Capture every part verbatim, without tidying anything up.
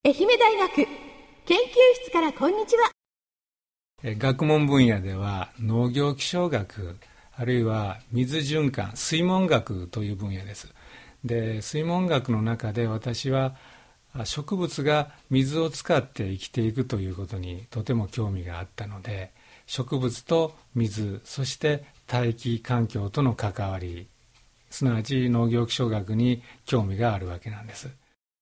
愛媛大学研究室からこんにちは。 学問分野では農業気象学、あるいは水循環、水文学という分野です。で、水文学の中で私は植物が水を使って生きていくということにとても興味があったので、植物と水、そして大気環境との関わり、すなわち農業気象学に興味があるわけなんです。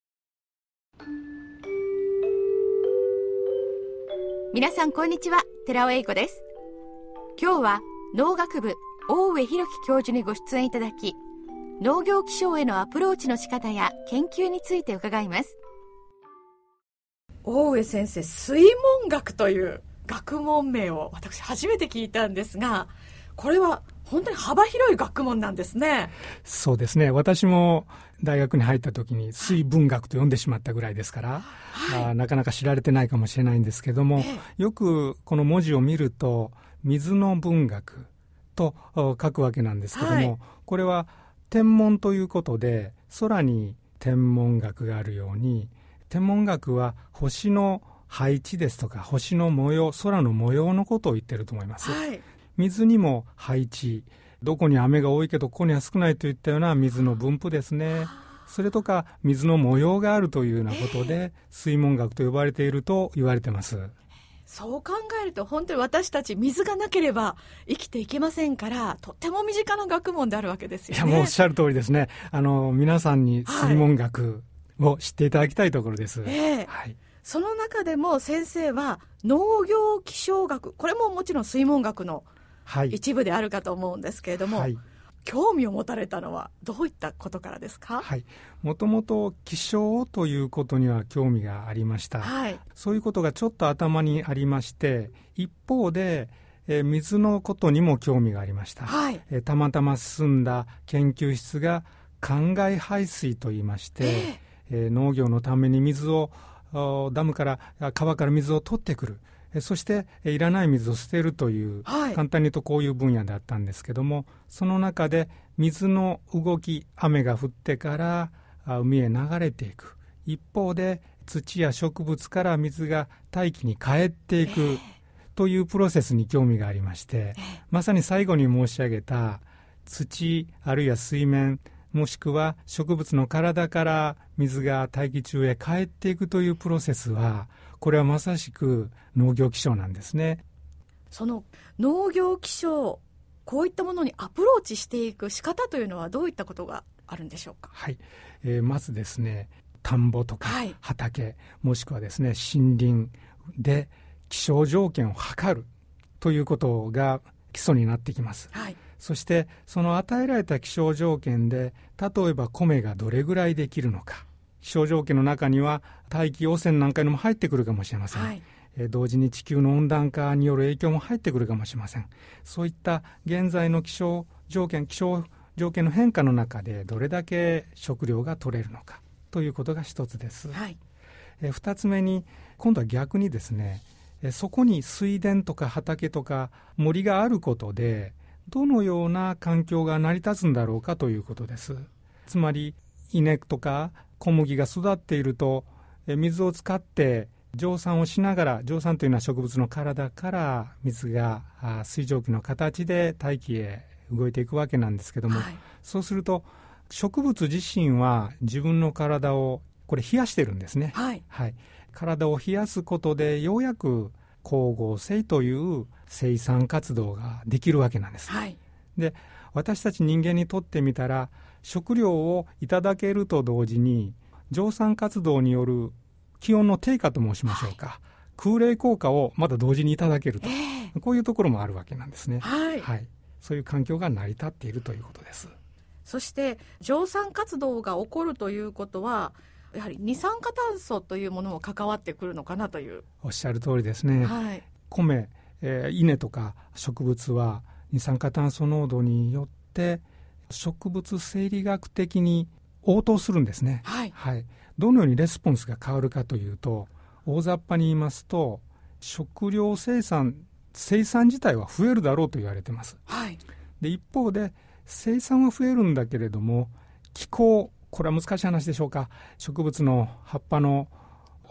皆さんこんにちは、寺尾英子です。今日は農学部大上弘樹教授にご出演いただき、農業気象へのアプローチの仕方や研究について伺います。大上先生、水文学という学問名を私初めて聞いたんですが、これは本当に幅広い学問なんですね。 そうですね。私も大学に入った時に水文学と呼んでしまったぐらいですから、はい、あなかなか知られてないかもしれないんですけども、ええ、よくこの文字を見ると水の文学と書くわけなんですけども、はい、これは天文ということで空に天文学があるように、天文学は星の配置ですとか星の模様、空の模様のことを言ってると思います、はい。水にも配置、どこに雨が多いけどここには少ないといったような水の分布ですね。それとか水の模様があるというようなことで、えー、水文学と呼ばれていると言われています。 そう考えると本当に私たち水がなければ生きていけませんから、とっても身近な学問であるわけですよね。 いや、もうおっしゃる通りですね。あの皆さんに水文学を知っていただきたいところです、はい。えーはい、 その中でも先生は農業気象学、これももちろん水文学の一部であるかと思うんですけれども、はい、興味を持たれたのはどういったことからですか？ はい、もともと気象ということには興味がありました、はい、そういうことがちょっと頭にありまして、一方で、えー、水のことにも興味がありました、はい、えー、たまたま進んだ研究室が灌漑排水といいまして、えーえー、農業のために水をダムから川から水を取ってくる、そしていらない水を捨てるという、はい、簡単に言うとこういう分野だったんですけども、その中で水の動き、雨が降ってから海へ流れていく一方で、土や植物から水が大気に帰っていくというプロセスに興味がありまして、まさに最後に申し上げた土あるいは水面、もしくは植物の体から水が大気中へ帰っていくというプロセスは、これはまさしく農業気象なんですね。 その農業気象、こういったものにアプローチしていく仕方というのはどういったことがあるんでしょうか？ はい、えー、まずですね、田んぼとか畑、はい、もしくはですね森林で気象条件を測るということが基礎になってきます、はい。そしてその与えられた気象条件で、例えば米がどれぐらいできるのか、気象条件の中には大気汚染なんかにも入ってくるかもしれません、はい。えー、同時に地球の温暖化による影響も入ってくるかもしれません。そういった現在の気象条件気象条件の変化の中でどれだけ食料が取れるのかということが一つです、はい。えー、二つ目に、今度は逆にですね、えー、そこに水田とか畑とか森があることでどのような環境が成り立つんだろうかということです。つまり稲とか小麦が育っていると、水を使って蒸散をしながら、蒸散というのは植物の体から水が水蒸気の形で大気へ動いていくわけなんですけども、はい、そうすると植物自身は自分の体をこれ冷やしてるんですね、はいはい、体を冷やすことでようやく光合成という生産活動ができるわけなんです、はい。で、私たち人間にとってみたら、食料をいただけると同時に蒸散活動による気温の低下と申しましょうか、はい、空冷効果をまだ同時にいただけると、えー、こういうところもあるわけなんですね、はいはい、そういう環境が成り立っているということです。 そして蒸散活動が起こるということは、やはり二酸化炭素というものも関わってくるのかなという。 おっしゃる通りですね、はい。米、えー、稲とか植物は二酸化炭素濃度によって植物生理学的に応答するんですね、はいはい。どのようにレスポンスが変わるかというと、大雑把に言いますと、食料生産生産自体は増えるだろうと言われています、はい。で、一方で生産は増えるんだけれども、気候、これは難しい話でしょうか。植物の葉っぱの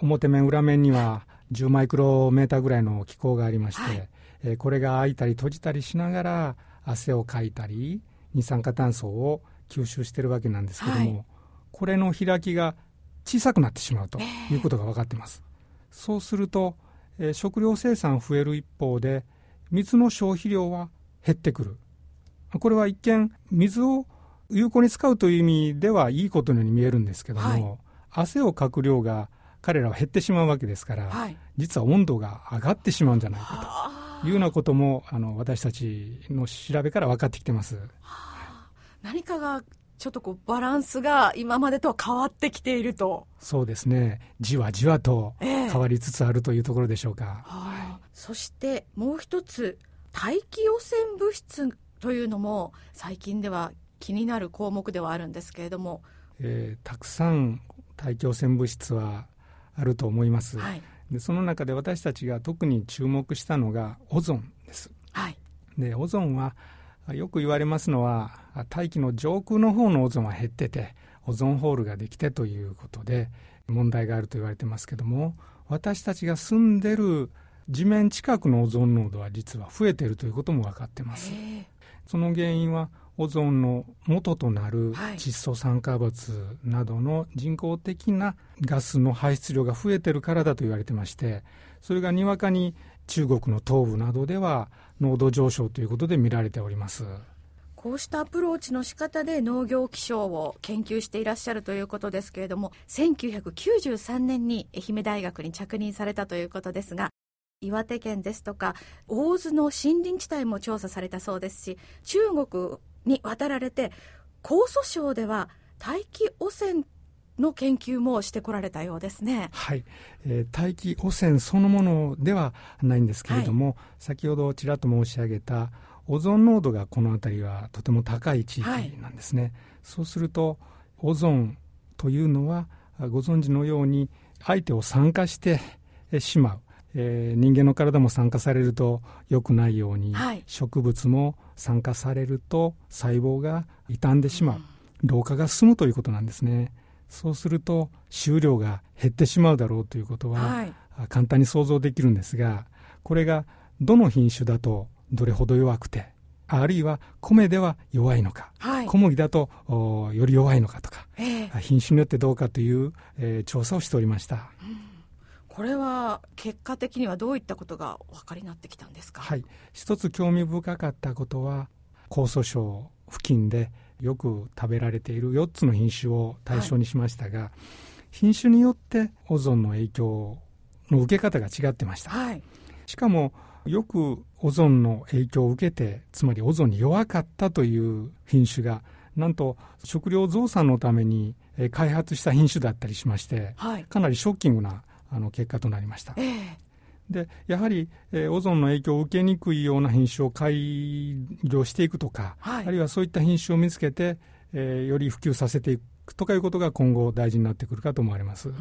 表面裏面にはじゅうマイクロメーターぐらいの気孔がありまして、はい、えー、これが開いたり閉じたりしながら汗をかいたり二酸化炭素を吸収しているわけなんですけども、はい、これの開きが小さくなってしまうということが分かっています。えー、そうすると、えー、食料生産増える一方で水の消費量は減ってくる。これは一見水を有効に使うという意味ではいいことのように見えるんですけども、はい、汗をかく量が彼らは減ってしまうわけですから、はい、実は温度が上がってしまうんじゃないかというようなこともあの私たちの調べから分かってきてます。はあ、何かがちょっとこうバランスが今までとは変わってきていると。 そうですね、じわじわと変わりつつあるというところでしょうか。えーはい、そしてもう一つ、大気汚染物質というのも最近では気になる項目ではあるんですけれども、 えー、たくさん大気汚染物質はあると思います。はい、でその中で私たちが特に注目したのがオゾンです。はい、でオゾンはよく言われますのは大気の上空の方のオゾンは減っててオゾンホールができてということで問題があると言われてますけども、私たちが住んでる地面近くのオゾン濃度は実は増えているということも分かってます。その原因はオゾンの元となる窒素酸化物などの人工的なガスの排出量が増えているからだと言われてまして、それがにわかに中国の東部などでは濃度上昇ということで見られております。 こうしたアプローチの仕方で農業気象を研究していらっしゃるということですけれども、せんきゅうひゃくきゅうじゅうさんねんに愛媛大学に着任されたということですが、岩手県ですとか大津の森林地帯も調査されたそうですし、中国に渡られて江蘇省では大気汚染の研究もしてこられたようですね。 はい、えー、大気汚染そのものではないんですけれども、はい、先ほどちらっと申し上げたオゾン濃度がこの辺りはとても高い地域なんですね。はい、そうするとオゾンというのはご存知のように相手を酸化してしまう、えー、人間の体も酸化されると良くないように、はい、植物も酸化されると細胞が傷んでしまう、うん、老化が進むということなんですね。そうすると収量が減ってしまうだろうということは、はい、簡単に想像できるんですが、これがどの品種だとどれほど弱くて、あるいは米では弱いのか、はい、小麦だとより弱いのかとか、えー、品種によってどうかという、えー、調査をしておりました。 うん、これは結果的にはどういったことがお分かりになってきたんですか。 はい、一つ興味深かったことは江蘇省付近でよく食べられているよっつの品種を対象にしましたが、はい、品種によってオゾンの影響の受け方が違ってました。はい、しかもよくオゾンの影響を受けて、つまりオゾンに弱かったという品種がなんと食料増産のために開発した品種だったりしまして、はい、かなりショッキングなあの結果となりました。えー、でやはり、えー、オゾンの影響を受けにくいような品種を改良していくとか、はい、あるいはそういった品種を見つけて、えー、より普及させていくとかいうことが今後大事になってくるかと思われます。うん、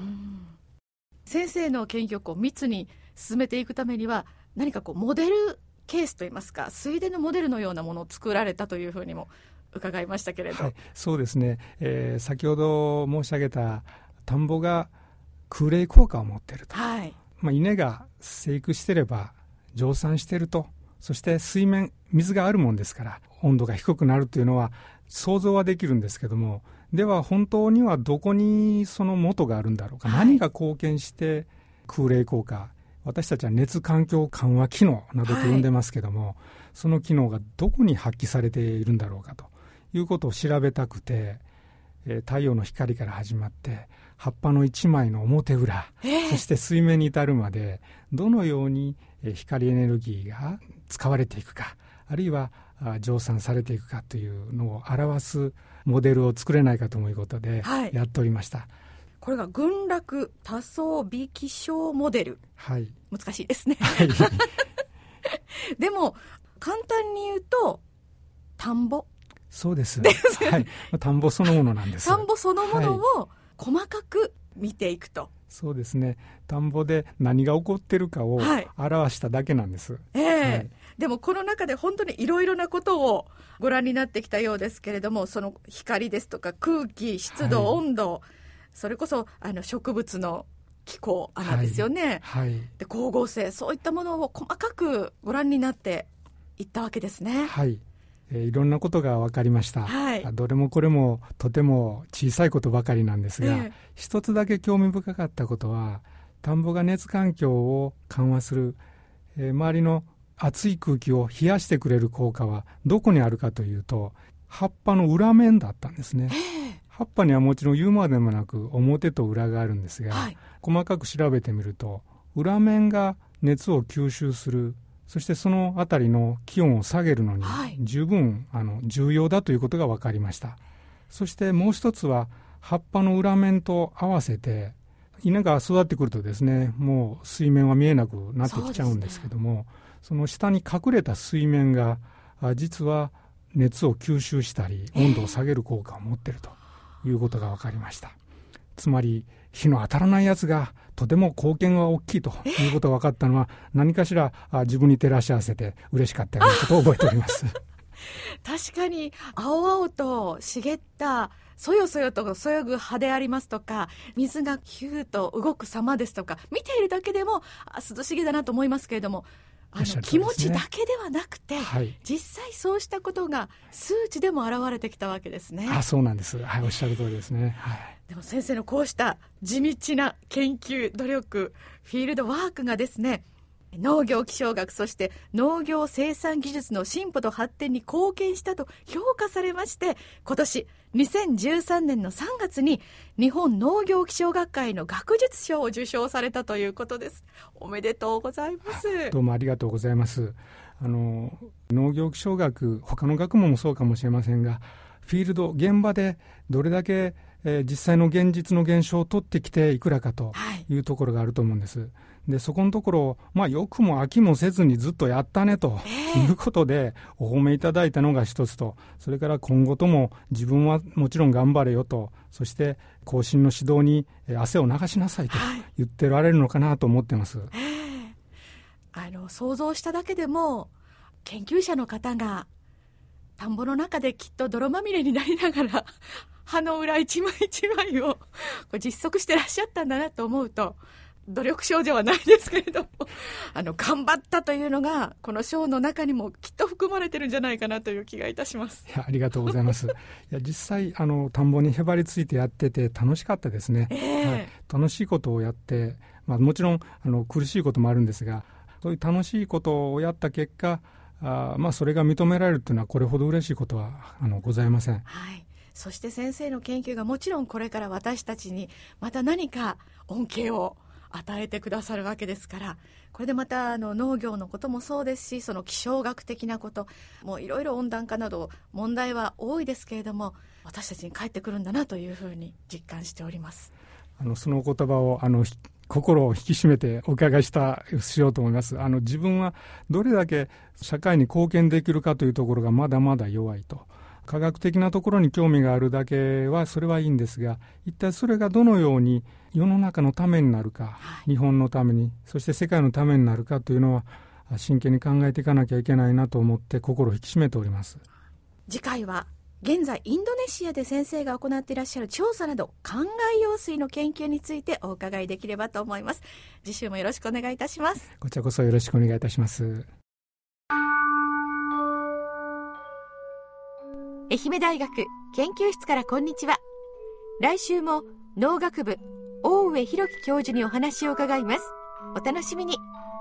先生の研究を密に進めていくためには何かこうモデルケースといいますか、水田のモデルのようなものを作られたというふうにも伺いましたけれど。 はい、そうですね、えー、先ほど申し上げた田んぼが空冷効果を持っていると、はい、まあ、稲が生育していれば蒸散していると、そして水面水があるもんですから温度が低くなるというのは想像はできるんですけども、では本当にはどこにその元があるんだろうか、はい、何が貢献して空冷効果、私たちは熱環境緩和機能などと呼んでますけども、はい、その機能がどこに発揮されているんだろうかということを調べたくて、えー、太陽の光から始まって葉っぱの一枚の表裏、えー、そして水面に至るまでどのように光エネルギーが使われていくか、あるいは蒸散されていくかというのを表すモデルを作れないかということでやっておりました。はい、 これが群落多層微気象モデル、はい、難しいですね。はい、でも簡単に言うと田んぼ。 そうです。はい、田んぼそのものなんです。 田んぼそのものを細かく見ていくと。はい、 そうですね。田んぼで何が起こっているかを表しただけなんです。はい、 えーはい、でもこの中で本当にいろいろなことをご覧になってきたようですけれども、その光ですとか空気、湿度、はい、温度、それこそあの植物の気候穴ですよね、 はいはい、 で光合成、そういったものを細かくご覧になっていったわけですね。 はい、えー、いろんなことが分かりました、 はい、 どれもこれもとても小さいことばかりなんですが、えー、一つだけ興味深かったことは、田んぼが熱環境を緩和する、えー、周りの熱い空気を冷やしてくれる効果はどこにあるかというと、葉っぱの裏面だったんですね。葉っぱにはもちろん言うまでもなく表と裏があるんですが、はい、細かく調べてみると裏面が熱を吸収する、そしてそのあたりの気温を下げるのに十分、はい、あの重要だということが分かりました。そしてもう一つは、葉っぱの裏面と合わせて稲が育ってくるとですね、もう水面は見えなくなってきちゃうんですけども、 そ, ね、その下に隠れた水面が実は熱を吸収したり温度を下げる効果を持っているということが分かりました。つまり日の当たらないやつがとても貢献が大きいということが分かったのは、何かしら自分に照らし合わせて嬉しかったようなことを覚えております確かに青々と茂ったそよそよとそよぐ葉でありますとか、水がヒューと動く様ですとか、見ているだけでも涼しげだなと思いますけれども、あの、ね、気持ちだけではなくて、はい、実際そうしたことが数値でも現れてきたわけですね。 あ、そうなんです、はい、おっしゃる通りですね、はい、 でも先生のこうした地道な研究努力、フィールドワークがですね、農業気象学、そして農業生産技術の進歩と発展に貢献したと評価されまして、今年にせんじゅうさんねんのさんがつに日本農業気象学会の学術賞を受賞されたということです。おめでとうございます。 どうもありがとうございます。あの農業気象学、他の学問もそうかもしれませんが、フィールド現場でどれだけ、えー、実際の現実の現象を取ってきていくらかというところがあると思うんです、はい。でそこのところ、まあ、よくも飽きもせずにずっとやったねということでお褒めいただいたのが一つと、それから今後とも自分はもちろん頑張れよと、そして後進の指導に汗を流しなさいと言ってられるのかなと思ってます、はい。 あの想像しただけでも研究者の方が田んぼの中できっと泥まみれになりながら葉の裏一枚一枚を実測してらっしゃったんだなと思うと、努力賞ではないですけれども、あの頑張ったというのがこの賞の中にもきっと含まれてるんじゃないかなという気がいたします。 いや、ありがとうございますいや実際あの田んぼにへばりついてやってて楽しかったですね、えーはい、楽しいことをやって、まあ、もちろんあの苦しいこともあるんですが、そういう楽しいことをやった結果、あ、まあ、それが認められるというのはこれほど嬉しいことはあのございません、 はい。そして先生の研究がもちろんこれから私たちにまた何か恩恵を与えてくださるわけですから、これでまたあの農業のこともそうですし、その気象学的なこと、もういろいろ温暖化など問題は多いですけれども、私たちに返ってくるんだなというふうに実感しております。 あのその言葉をあの心を引き締めてお伺いしたしようと思います。あの自分はどれだけ社会に貢献できるかというところがまだまだ弱いと、科学的なところに興味があるだけはそれはいいんですが、一体それがどのように世の中のためになるか、はい、日本のために、そして世界のためになるかというのは真剣に考えていかなきゃいけないなと思って心を引き締めております。 次回は現在インドネシアで先生が行っていらっしゃる調査など灌漑用水の研究についてお伺いできればと思います。次週もよろしくお願いいたします。 こちらこそよろしくお願いいたします。 愛媛大学研究室からこんにちは。来週も農学部大上弘樹教授にお話を伺います。お楽しみに。